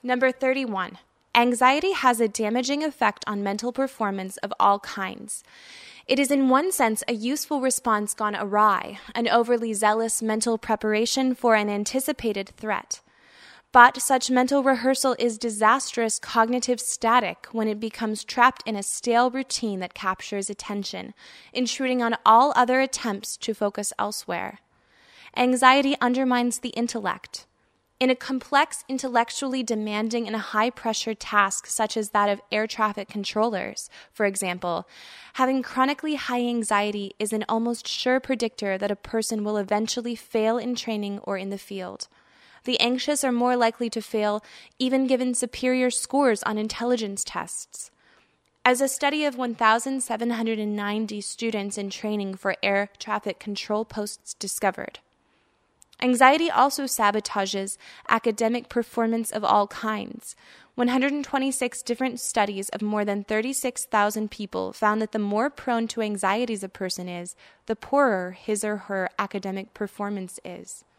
Number 31. Anxiety has a damaging effect on mental performance of all kinds. It is in one sense a useful response gone awry, an overly zealous mental preparation for an anticipated threat. But such mental rehearsal is disastrous cognitive static when it becomes trapped in a stale routine that captures attention, intruding on all other attempts to focus elsewhere. Anxiety undermines the intellect. In a complex, intellectually demanding and high-pressure task such as that of air traffic controllers, for example, having chronically high anxiety is an almost sure predictor that a person will eventually fail in training or in the field. The anxious are more likely to fail even given superior scores on intelligence tests. As a study of 1,790 students in training for air traffic control posts discovered, anxiety also sabotages academic performance of all kinds. 126 different studies of more than 36,000 people found that the more prone to anxieties a person is, the poorer his or her academic performance is.